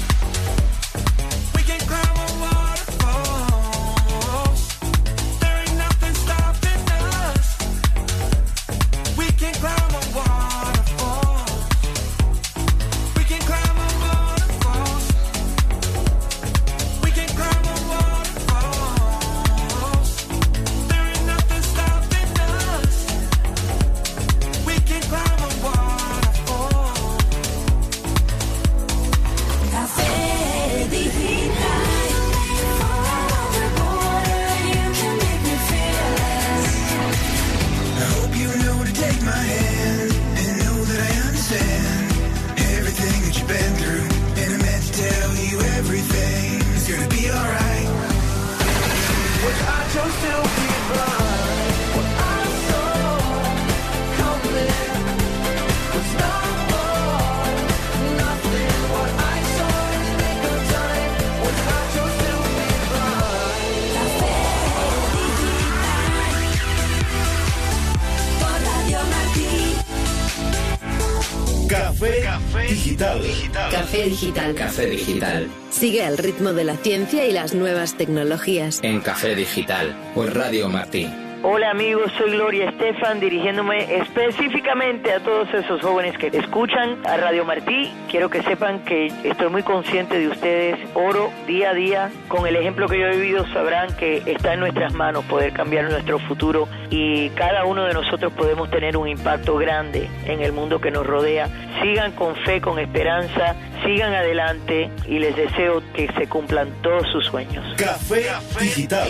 We can climb our waterfalls. There ain't nothing stopping us. We can climb our waterfalls. We can climb our waterfalls. We can climb our waterfalls. There ain't nothing stopping us. We can climb our waterfalls. Café Digital. You can make me fearless. I hope you know to take my hand and know that I understand everything that you've been through. And I meant to tell you everything is gonna be alright. What I chose to be blind, what I saw coming was not more, nothing. What I saw in the nick of time, what I chose to be blind. Café Digital. Por Radio Martí. Café Digital. Café Digital. Café Digital. Sigue al ritmo de la ciencia y las nuevas tecnologías. En Café Digital. Por Radio Martí. Hola amigos, soy Gloria Estefan, dirigiéndome específicamente a todos esos jóvenes que escuchan a Radio Martí. Quiero que sepan que estoy muy consciente de ustedes. Oro día a día. Con el ejemplo que yo he vivido sabrán que está en nuestras manos poder cambiar nuestro futuro y cada uno de nosotros podemos tener un impacto grande en el mundo que nos rodea. Sigan con fe, con esperanza, sigan adelante y les deseo que se cumplan todos sus sueños. Café Digital.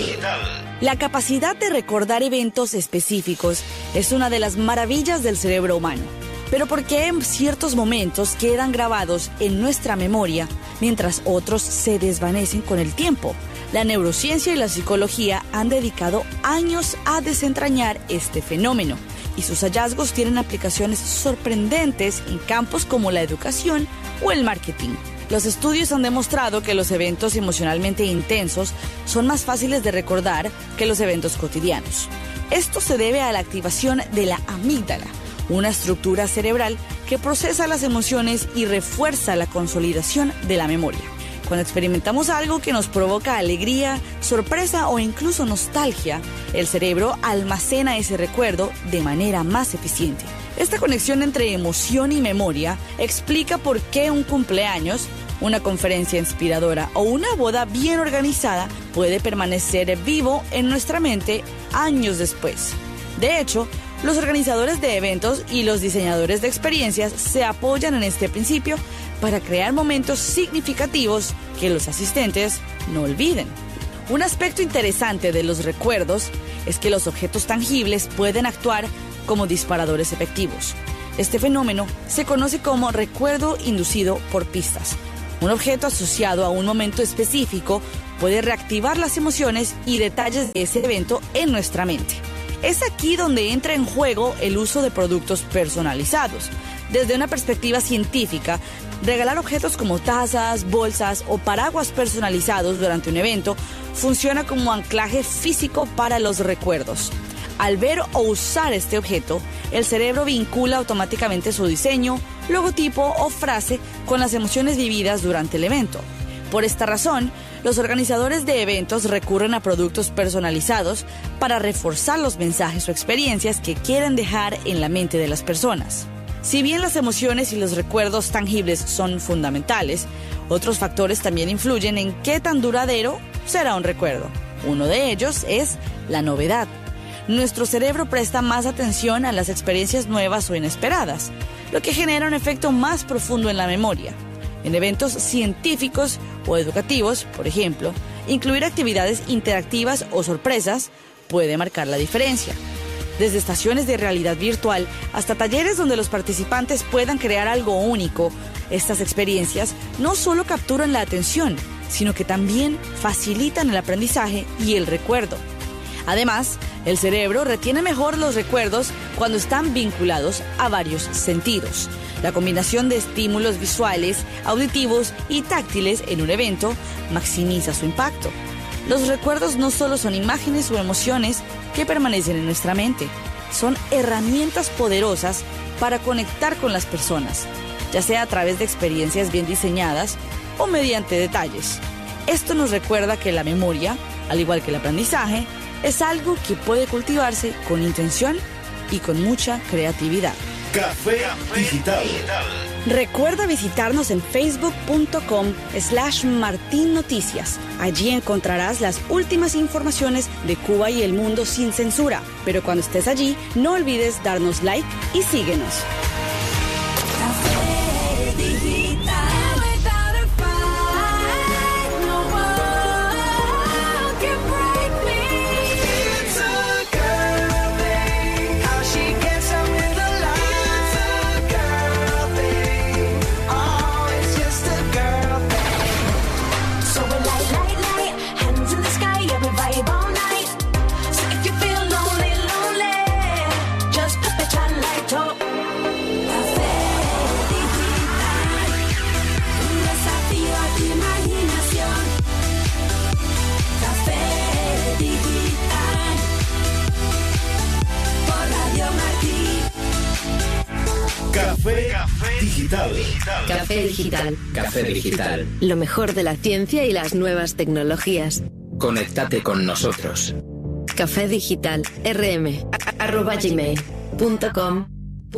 La capacidad de recordar eventos específicos es una de las maravillas del cerebro humano. Pero ¿por qué en ciertos momentos quedan grabados en nuestra memoria mientras otros se desvanecen con el tiempo? La neurociencia y la psicología han dedicado años a desentrañar este fenómeno y sus hallazgos tienen aplicaciones sorprendentes en campos como la educación o el marketing. Los estudios han demostrado que los eventos emocionalmente intensos son más fáciles de recordar que los eventos cotidianos. Esto se debe a la activación de la amígdala, una estructura cerebral que procesa las emociones y refuerza la consolidación de la memoria. Cuando experimentamos algo que nos provoca alegría, sorpresa o incluso nostalgia, el cerebro almacena ese recuerdo de manera más eficiente. Esta conexión entre emoción y memoria explica por qué un cumpleaños, una conferencia inspiradora o una boda bien organizada puede permanecer vivo en nuestra mente años después. De hecho, los organizadores de eventos y los diseñadores de experiencias se apoyan en este principio para crear momentos significativos que los asistentes no olviden. Un aspecto interesante de los recuerdos es que los objetos tangibles pueden actuar como disparadores efectivos. Este fenómeno se conoce como recuerdo inducido por pistas. Un objeto asociado a un momento específico puede reactivar las emociones y detalles de ese evento en nuestra mente. Es aquí donde entra en juego el uso de productos personalizados. Desde una perspectiva científica, regalar objetos como tazas, bolsas o paraguas personalizados durante un evento funciona como anclaje físico para los recuerdos. Al ver o usar este objeto, el cerebro vincula automáticamente su diseño, logotipo o frase con las emociones vividas durante el evento. Por esta razón, los organizadores de eventos recurren a productos personalizados para reforzar los mensajes o experiencias que quieren dejar en la mente de las personas. Si bien las emociones y los recuerdos tangibles son fundamentales, otros factores también influyen en qué tan duradero será un recuerdo. Uno de ellos es la novedad. Nuestro cerebro presta más atención a las experiencias nuevas o inesperadas, lo que genera un efecto más profundo en la memoria. En eventos científicos o educativos, por ejemplo, incluir actividades interactivas o sorpresas puede marcar la diferencia. Desde estaciones de realidad virtual hasta talleres donde los participantes puedan crear algo único, estas experiencias no solo capturan la atención, sino que también facilitan el aprendizaje y el recuerdo. Además, el cerebro retiene mejor los recuerdos cuando están vinculados a varios sentidos. La combinación de estímulos visuales, auditivos y táctiles en un evento maximiza su impacto. Los recuerdos no solo son imágenes o emociones que permanecen en nuestra mente, son herramientas poderosas para conectar con las personas, ya sea a través de experiencias bien diseñadas o mediante detalles. Esto nos recuerda que la memoria, al igual que el aprendizaje, es algo que puede cultivarse con intención y con mucha creatividad. Café Digital. Recuerda visitarnos en facebook.com/martinnoticias. Allí encontrarás las últimas informaciones de Cuba y el mundo sin censura. Pero cuando estés allí, no olvides darnos like y síguenos. Café Digital. Café Digital. Café Digital. Lo mejor de la ciencia y las nuevas tecnologías. Conéctate con nosotros. Café Digital. rm@gmail.com.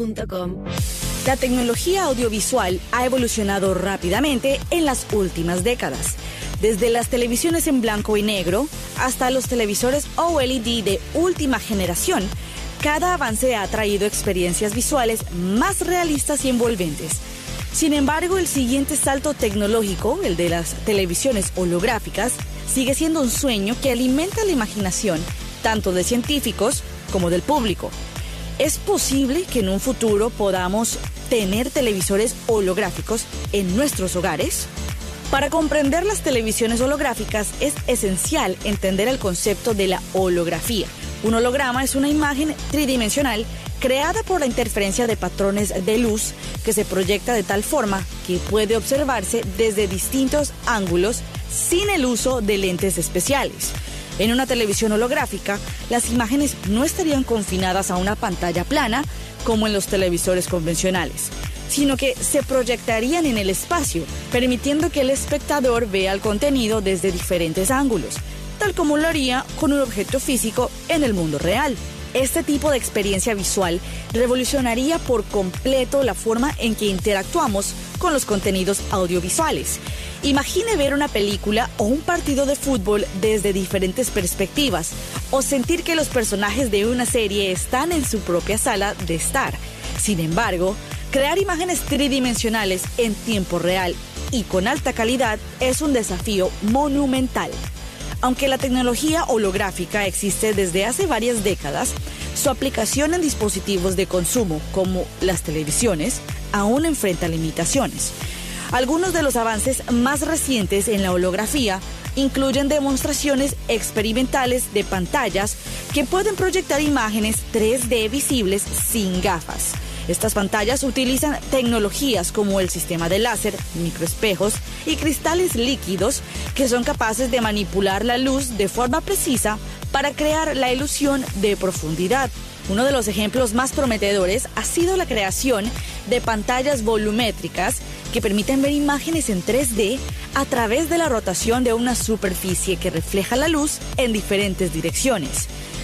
La tecnología audiovisual ha evolucionado rápidamente en las últimas décadas. Desde las televisiones en blanco y negro hasta los televisores OLED de última generación, cada avance ha traído experiencias visuales más realistas y envolventes. Sin embargo, el siguiente salto tecnológico, el de las televisiones holográficas, sigue siendo un sueño que alimenta la imaginación tanto de científicos como del público. ¿Es posible que en un futuro podamos tener televisores holográficos en nuestros hogares? Para comprender las televisiones holográficas es esencial entender el concepto de la holografía. Un holograma es una imagen tridimensional creada por la interferencia de patrones de luz que se proyecta de tal forma que puede observarse desde distintos ángulos sin el uso de lentes especiales. En una televisión holográfica, las imágenes no estarían confinadas a una pantalla plana como en los televisores convencionales, sino que se proyectarían en el espacio, permitiendo que el espectador vea el contenido desde diferentes ángulos, tal como lo haría con un objeto físico en el mundo real. Este tipo de experiencia visual revolucionaría por completo la forma en que interactuamos con los contenidos audiovisuales. Imagine ver una película o un partido de fútbol desde diferentes perspectivas, o sentir que los personajes de una serie están en su propia sala de estar. Sin embargo, crear imágenes tridimensionales en tiempo real y con alta calidad es un desafío monumental. Aunque la tecnología holográfica existe desde hace varias décadas, su aplicación en dispositivos de consumo como las televisiones aún enfrenta limitaciones. Algunos de los avances más recientes en la holografía incluyen demostraciones experimentales de pantallas que pueden proyectar imágenes 3D visibles sin gafas. Estas pantallas utilizan tecnologías como el sistema de láser, microespejos y cristales líquidos que son capaces de manipular la luz de forma precisa para crear la ilusión de profundidad. Uno de los ejemplos más prometedores ha sido la creación de pantallas volumétricas que permiten ver imágenes en 3D a través de la rotación de una superficie que refleja la luz en diferentes direcciones.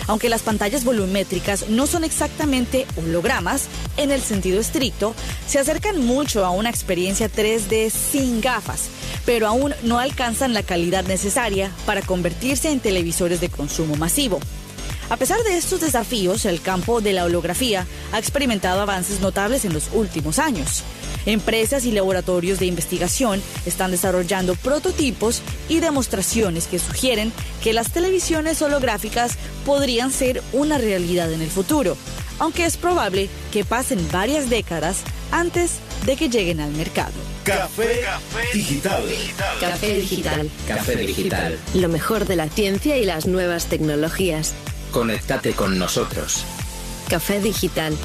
Aunque las pantallas volumétricas no son exactamente hologramas en el sentido estricto, se acercan mucho a una experiencia 3D sin gafas, pero aún no alcanzan la calidad necesaria para convertirse en televisores de consumo masivo. A pesar de estos desafíos, el campo de la holografía ha experimentado avances notables en los últimos años. Empresas y laboratorios de investigación están desarrollando prototipos y demostraciones que sugieren que las televisiones holográficas podrían ser una realidad en el futuro, aunque es probable que pasen varias décadas antes de que lleguen al mercado. Café Digital. Café Digital. Café Digital. Lo mejor de la ciencia y las nuevas tecnologías. Conéctate con nosotros. Café Digital.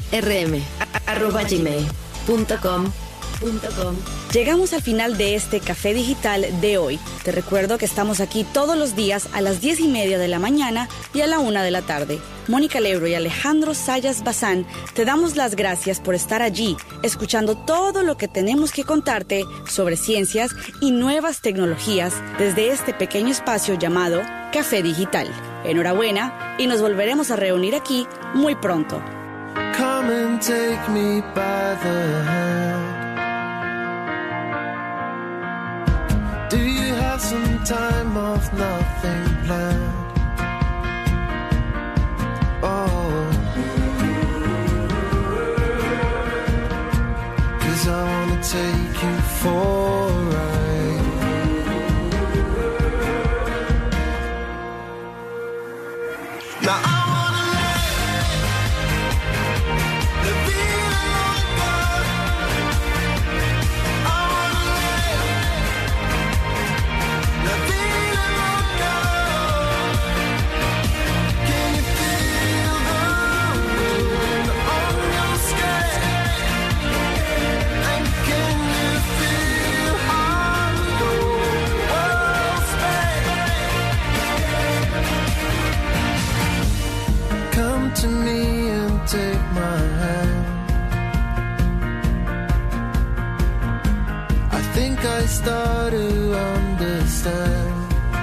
rm@gmail.com. Llegamos al final de este Café Digital de hoy. Te recuerdo que estamos aquí todos los días a las 10:30 de la mañana y a la 1 de la tarde. Mónica Lebro y Alejandro Sayas Bazán te damos las gracias por estar allí, escuchando todo lo que tenemos que contarte sobre ciencias y nuevas tecnologías desde este pequeño espacio llamado Café Digital. Enhorabuena y nos volveremos a reunir aquí muy pronto. Come and take me by the hand. Do you have some time off, nothing planned? Oh, 'cause I wanna take you for a ride. Now I wanna let the feeling go. I wanna let the feeling go. Can you feel the wind on your skin? And can you feel how the world spins? Come to me and take my hand. I think I start to understand.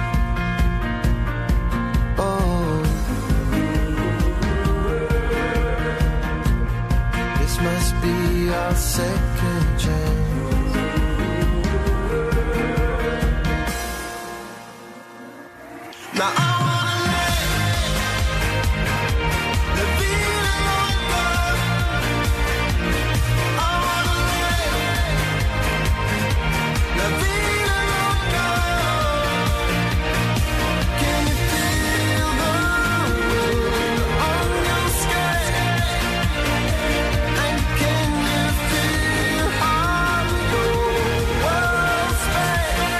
Oh, this must be our second chance. Now I wanna let the feeling go. I wanna let the feeling go. Can you feel the wind on your skin? And can you feel how the world spins?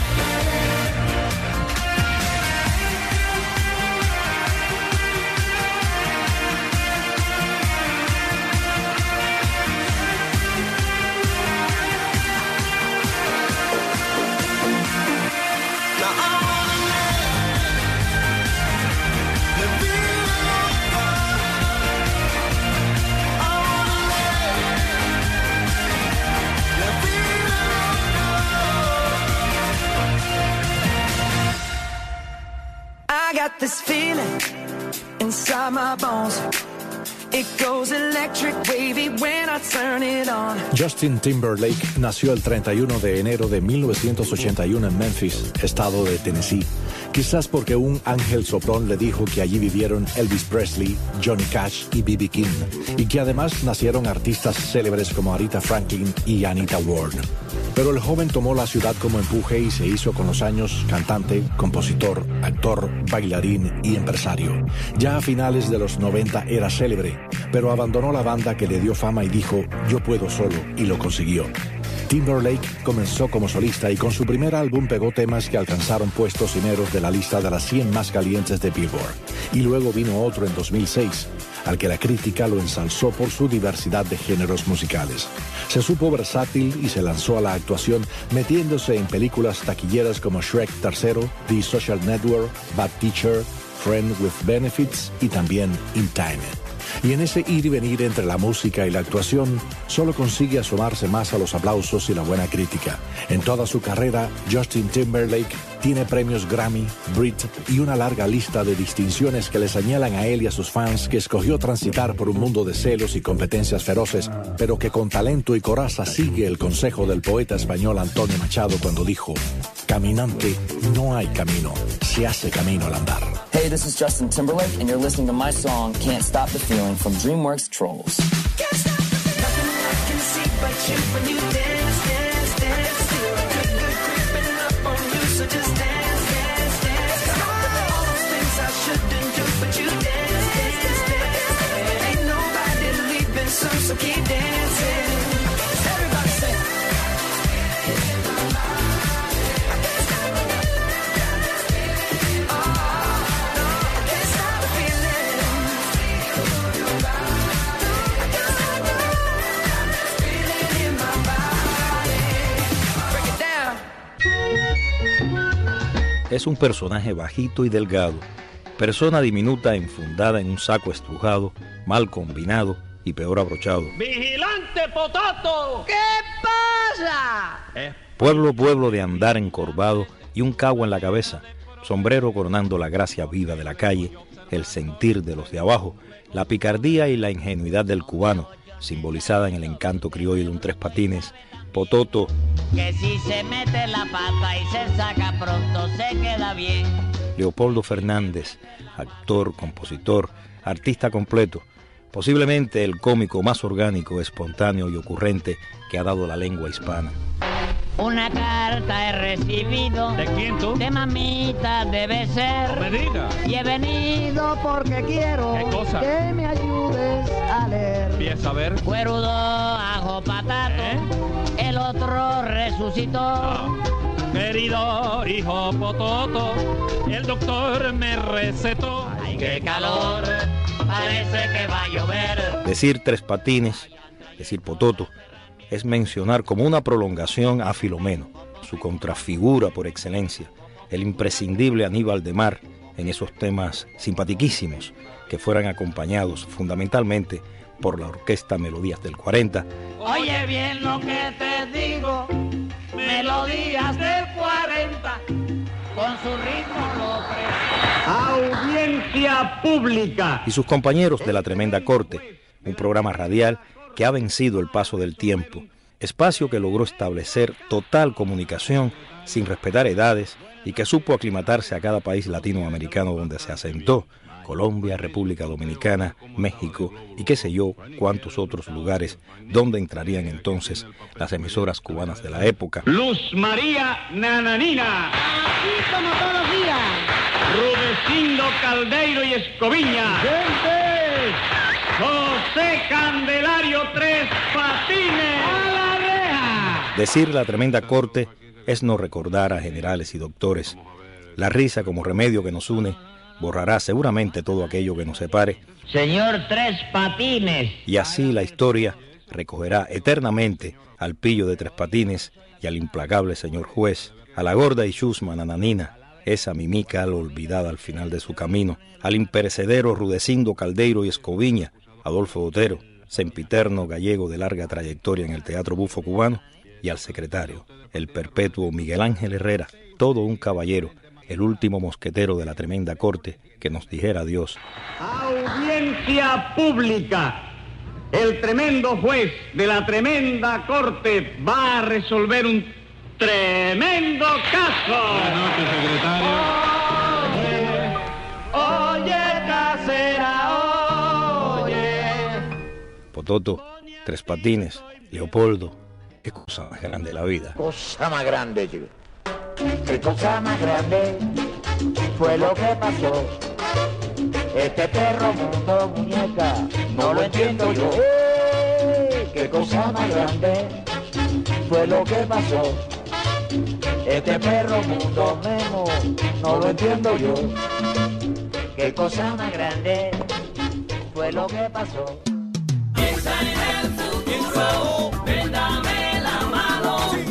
Now I wanna let the feeling go. I wanna let the feeling go. I got this feeling inside my bones. It goes electric wavy when I turn it on. Justin Timberlake nació el 31 de enero de 1981 en Memphis, estado de Tennessee. Quizás porque un ángel soplón le dijo que allí vivieron Elvis Presley, Johnny Cash y B.B. King, y que además nacieron artistas célebres como Aretha Franklin y Anita Ward. Pero el joven tomó la ciudad como empuje y se hizo con los años cantante, compositor, actor, bailarín y empresario. Ya a finales de los 90 era célebre, pero abandonó la banda que le dio fama y dijo, yo puedo solo, y lo consiguió. Timberlake comenzó como solista y con su primer álbum pegó temas que alcanzaron puestos primeros de la lista de las 100 más calientes de Billboard. Y luego vino otro en 2006, al que la crítica lo ensalzó por su diversidad de géneros musicales. Se supo versátil y se lanzó a la actuación metiéndose en películas taquilleras como Shrek 3, The Social Network, Bad Teacher, Friend with Benefits y también In Time. Y en ese ir y venir entre la música y la actuación, solo consigue asomarse más a los aplausos y la buena crítica. En toda su carrera, Justin Timberlake Tiene premios Grammy, Brit y una larga lista de distinciones que le señalan a él y a sus fans que escogió transitar por un mundo de celos y competencias feroces, pero que con talento y coraza sigue el consejo del poeta español Antonio Machado cuando dijo: caminante, no hay camino, se hace camino al andar. Hey, this is Justin Timberlake, and you're listening to my song, Can't Stop the Feeling, from DreamWorks Trolls. Can't stop the feeling. Nothing I can see but you when you dance, dance, dance. Feel the good creeping up on you, so just dance, dance, dance. All those things I shouldn't do, but you dance, dance, dance. Ain't nobody leaving soon, so keep dancing. Everybody say. Es un personaje bajito y delgado, persona diminuta enfundada en un saco estrujado, mal combinado y peor abrochado. ¡Vigilante Potato! ¿Qué pasa? Pueblo de andar encorvado y un cagua en la cabeza, sombrero coronando la gracia viva de la calle, el sentir de los de abajo, la picardía y la ingenuidad del cubano, simbolizada en el encanto criollo de un tres patines. Pototo, que si se mete la pata y se saca pronto se queda bien. Leopoldo Fernández, actor, compositor, artista completo, posiblemente el cómico más orgánico, espontáneo y ocurrente que ha dado la lengua hispana. Una carta he recibido. ¿De quién tú? De mamita debe ser. No me digas. Y he venido porque quiero. ¿Qué cosa? Que me ayudes a leer. Empieza a ver. Cuerudo, ajo, patato. El otro resucitó. Querido hijo Pototo, el doctor me recetó. Ay, qué calor, parece que va a llover. Decir tres patines, decir Pototo, es mencionar como una prolongación a Filomeno, su contrafigura por excelencia, el imprescindible Aníbal de Mar en esos temas simpatiquísimos que fueran acompañados fundamentalmente por la orquesta Melodías del 40. Oye bien lo que te digo, Melodías del 40, con su ritmo lo Audiencia pública. Y sus compañeros de La Tremenda Corte, un programa radial que ha vencido el paso del tiempo, espacio que logró establecer total comunicación sin respetar edades y que supo aclimatarse a cada país latinoamericano donde se asentó, Colombia, República Dominicana, México y qué sé yo cuántos otros lugares donde entrarían entonces las emisoras cubanas de la época. Luz María Nananina. Así como todos los días. Rudecindo Caldeiro y Escoviña. ¡Gente! José Candelario Tres Patines. ¡A la reja! Decir La Tremenda Corte es no recordar a generales y doctores. La risa como remedio que nos une borrará seguramente todo aquello que nos separe. Señor Tres Patines. Y así la historia recogerá eternamente al pillo de Tres Patines y al implacable señor juez, a la gorda y chusma Nananina, esa mimica olvidada al final de su camino, al imperecedero Rudecindo Caldeiro y Escoviña, Adolfo Otero, sempiterno gallego de larga trayectoria en el teatro bufo cubano, y al secretario, el perpetuo Miguel Ángel Herrera, todo un caballero, el último mosquetero de La Tremenda Corte, que nos dijera adiós. Audiencia pública. El tremendo juez de La Tremenda Corte va a resolver un tremendo caso. Buenas noches, secretario. Oye, casera, oye. Pototo, Tres Patines, Leopoldo, qué cosa más grande la vida. Cosa más grande, chico. Qué cosa más grande fue lo que pasó. Este perro mundo muñeca, no lo entiendo yo. Qué cosa más grande fue lo que pasó. Este perro mundo memo, no lo entiendo yo. Qué cosa más grande fue lo que pasó. Piensa en el futuro.